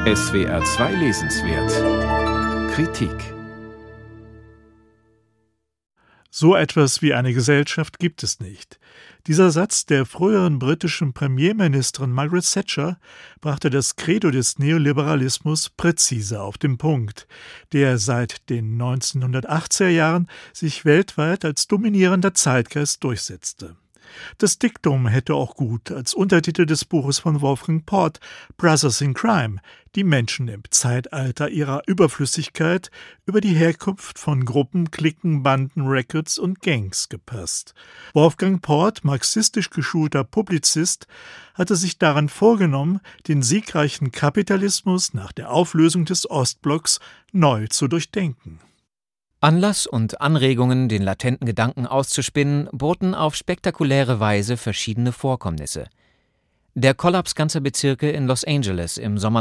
SWR 2 Lesenswert Kritik. So etwas wie eine Gesellschaft gibt es nicht. Dieser Satz der früheren britischen Premierministerin Margaret Thatcher brachte das Credo des Neoliberalismus präzise auf den Punkt, der seit den 1980er Jahren sich weltweit als dominierender Zeitgeist durchsetzte. Das Diktum hätte auch gut als Untertitel des Buches von Wolfgang Port Brothers in Crime, die Menschen im Zeitalter ihrer Überflüssigkeit, über die Herkunft von Gruppen, Cliquen, Banden, Records und Gangs gepasst. Wolfgang Port, marxistisch geschulter Publizist, hatte sich daran vorgenommen, den siegreichen Kapitalismus nach der Auflösung des Ostblocks neu zu durchdenken. Anlass und Anregungen, den latenten Gedanken auszuspinnen, boten auf spektakuläre Weise verschiedene Vorkommnisse. Der Kollaps ganzer Bezirke in Los Angeles im Sommer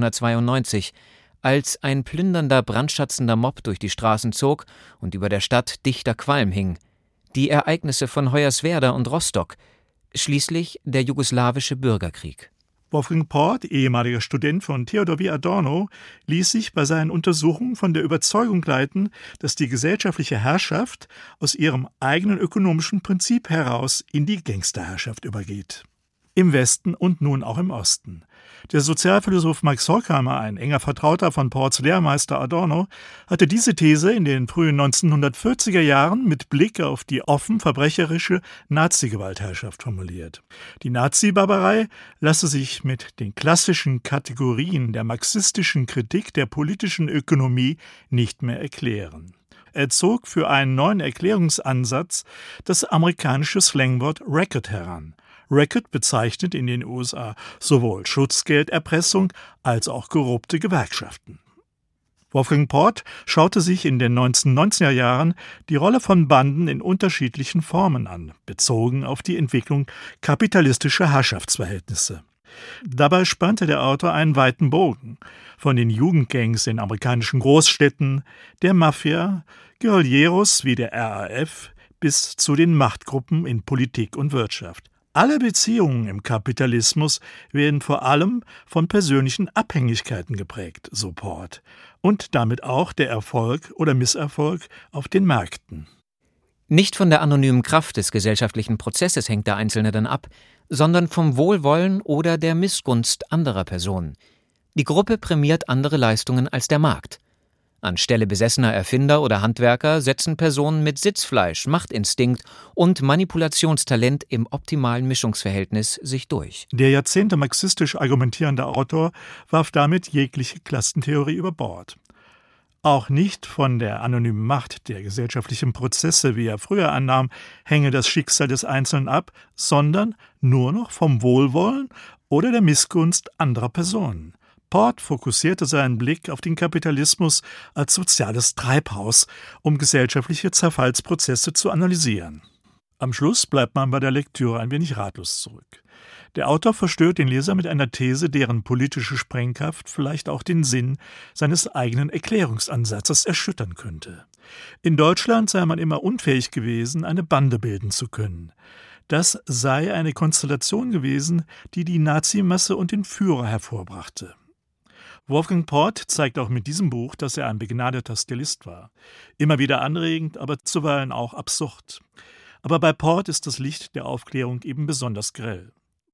1992, als ein plündernder, brandschatzender Mob durch die Straßen zog und über der Stadt dichter Qualm hing, die Ereignisse von Hoyerswerda und Rostock, schließlich der jugoslawische Bürgerkrieg. Wolfgang Port, ehemaliger Student von Theodor W. Adorno, ließ sich bei seinen Untersuchungen von der Überzeugung leiten, dass die gesellschaftliche Herrschaft aus ihrem eigenen ökonomischen Prinzip heraus in die Gangsterherrschaft übergeht. Im Westen und nun auch im Osten. Der Sozialphilosoph Max Horkheimer, ein enger Vertrauter von Ports Lehrmeister Adorno, hatte diese These in den frühen 1940er Jahren mit Blick auf die offen verbrecherische Nazi-Gewaltherrschaft formuliert. Die Nazi-Barbarei lasse sich mit den klassischen Kategorien der marxistischen Kritik der politischen Ökonomie nicht mehr erklären. Er zog für einen neuen Erklärungsansatz das amerikanische Slangwort Racket heran. Racket bezeichnet in den USA sowohl Schutzgelderpressung als auch korrupte Gewerkschaften. Wolfgang Port schaute sich in den 1990er Jahren die Rolle von Banden in unterschiedlichen Formen an, bezogen auf die Entwicklung kapitalistischer Herrschaftsverhältnisse. Dabei spannte der Autor einen weiten Bogen, von den Jugendgangs in amerikanischen Großstädten, der Mafia, Guerilleros wie der RAF bis zu den Machtgruppen in Politik und Wirtschaft. Alle Beziehungen im Kapitalismus werden vor allem von persönlichen Abhängigkeiten geprägt, so Port, und damit auch der Erfolg oder Misserfolg auf den Märkten. Nicht von der anonymen Kraft des gesellschaftlichen Prozesses hängt der Einzelne dann ab, sondern vom Wohlwollen oder der Missgunst anderer Personen. Die Gruppe prämiert andere Leistungen als der Markt. Anstelle besessener Erfinder oder Handwerker setzen Personen mit Sitzfleisch, Machtinstinkt und Manipulationstalent im optimalen Mischungsverhältnis sich durch. Der Jahrzehnte marxistisch argumentierende Autor warf damit jegliche Klassentheorie über Bord. Auch nicht von der anonymen Macht der gesellschaftlichen Prozesse, wie er früher annahm, hänge das Schicksal des Einzelnen ab, sondern nur noch vom Wohlwollen oder der Missgunst anderer Personen. Port fokussierte seinen Blick auf den Kapitalismus als soziales Treibhaus, um gesellschaftliche Zerfallsprozesse zu analysieren. Am Schluss bleibt man bei der Lektüre ein wenig ratlos zurück. Der Autor verstört den Leser mit einer These, deren politische Sprengkraft vielleicht auch den Sinn seines eigenen Erklärungsansatzes erschüttern könnte. In Deutschland sei man immer unfähig gewesen, eine Bande bilden zu können. Das sei eine Konstellation gewesen, die die Nazimasse und den Führer hervorbrachte. Wolfgang Port zeigt auch mit diesem Buch, dass er ein begnadeter Stilist war. Immer wieder anregend, aber zuweilen auch absurd. Aber bei Port ist das Licht der Aufklärung eben besonders grell.